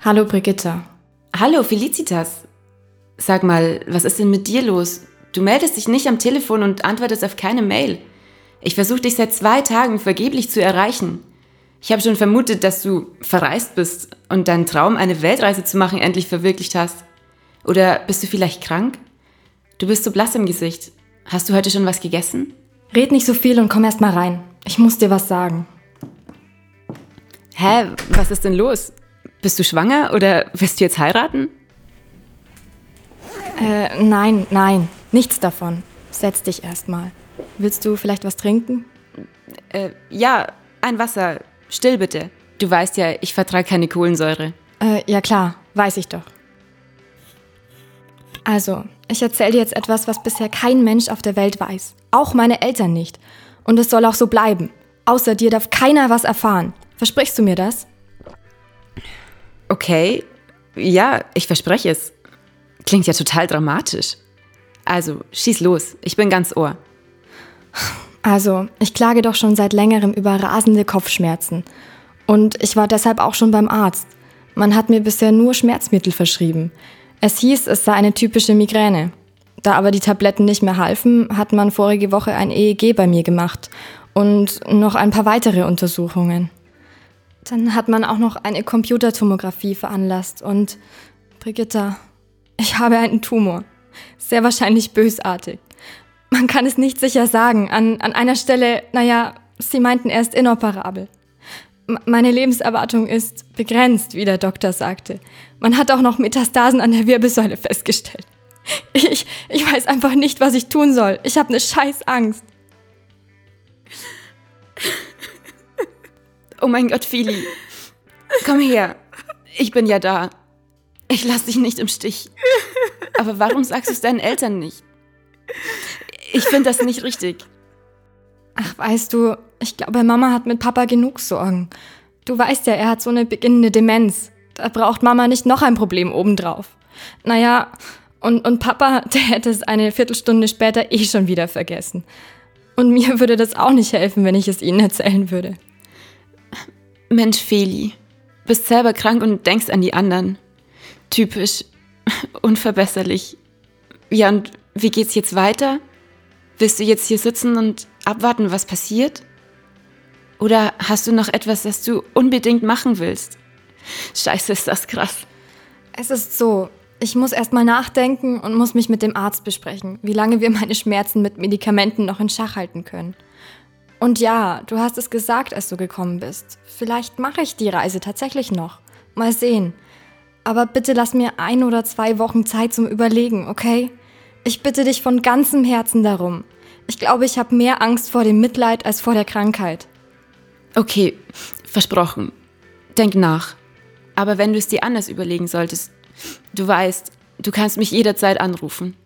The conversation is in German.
Hallo Brigitta. Hallo Felicitas. Sag mal, was ist denn mit dir los? Du meldest dich nicht am Telefon und antwortest auf keine Mail. Ich versuche dich seit 2 Tagen vergeblich zu erreichen. Ich habe schon vermutet, dass du verreist bist und deinen Traum, eine Weltreise zu machen, endlich verwirklicht hast. Oder bist du vielleicht krank? Du bist so blass im Gesicht. Hast du heute schon was gegessen? Red nicht so viel und komm erst mal rein. Ich muss dir was sagen. Hä, was ist denn los? Bist du schwanger oder wirst du jetzt heiraten? Nein, nichts davon. Setz dich erst mal. Willst du vielleicht was trinken? Ja, ein Wasser. Still bitte. Du weißt ja, ich vertrage keine Kohlensäure. Ja klar, weiß ich doch. Also, ich erzähle dir jetzt etwas, was bisher kein Mensch auf der Welt weiß. Auch meine Eltern nicht. Und es soll auch so bleiben. Außer dir darf keiner was erfahren. Versprichst du mir das? Okay, ja, ich verspreche es. Klingt ja total dramatisch. Also, schieß los, ich bin ganz Ohr. Also, ich klage doch schon seit längerem über rasende Kopfschmerzen. Und ich war deshalb auch schon beim Arzt. Man hat mir bisher nur Schmerzmittel verschrieben. Es hieß, es sei eine typische Migräne. Da aber die Tabletten nicht mehr halfen, hat man vorige Woche ein EEG bei mir gemacht und noch ein paar weitere Untersuchungen. Dann hat man auch noch eine Computertomographie veranlasst und Brigitta, ich habe einen Tumor. Sehr wahrscheinlich bösartig. Man kann es nicht sicher sagen. An einer Stelle, sie meinten, er ist inoperabel. Meine Lebenserwartung ist begrenzt, wie der Doktor sagte. Man hat auch noch Metastasen an der Wirbelsäule festgestellt. Ich weiß einfach nicht, was ich tun soll. Ich habe eine scheiß Angst. Oh mein Gott, Feli. Komm her. Ich bin ja da. Ich lass dich nicht im Stich. Aber warum sagst du es deinen Eltern nicht? Ich finde das nicht richtig. Ach, weißt du, ich glaube, Mama hat mit Papa genug Sorgen. Du weißt ja, er hat so eine beginnende Demenz. Da braucht Mama nicht noch ein Problem obendrauf. Und Papa, der hätte es eine Viertelstunde später schon wieder vergessen. Und mir würde das auch nicht helfen, wenn ich es ihnen erzählen würde. Mensch, Feli, bist selber krank und denkst an die anderen. Typisch, unverbesserlich. Ja, und wie geht's jetzt weiter? Willst du jetzt hier sitzen und abwarten, was passiert? Oder hast du noch etwas, das du unbedingt machen willst? Scheiße, ist das krass. Es ist so, ich muss erst mal nachdenken und muss mich mit dem Arzt besprechen, wie lange wir meine Schmerzen mit Medikamenten noch in Schach halten können. Und ja, du hast es gesagt, als du gekommen bist. Vielleicht mache ich die Reise tatsächlich noch. Mal sehen. Aber bitte lass mir 1 oder 2 Wochen Zeit zum Überlegen, okay? Ich bitte dich von ganzem Herzen darum. Ich glaube, ich habe mehr Angst vor dem Mitleid als vor der Krankheit. Okay, versprochen. Denk nach. Aber wenn du es dir anders überlegen solltest, du weißt, du kannst mich jederzeit anrufen.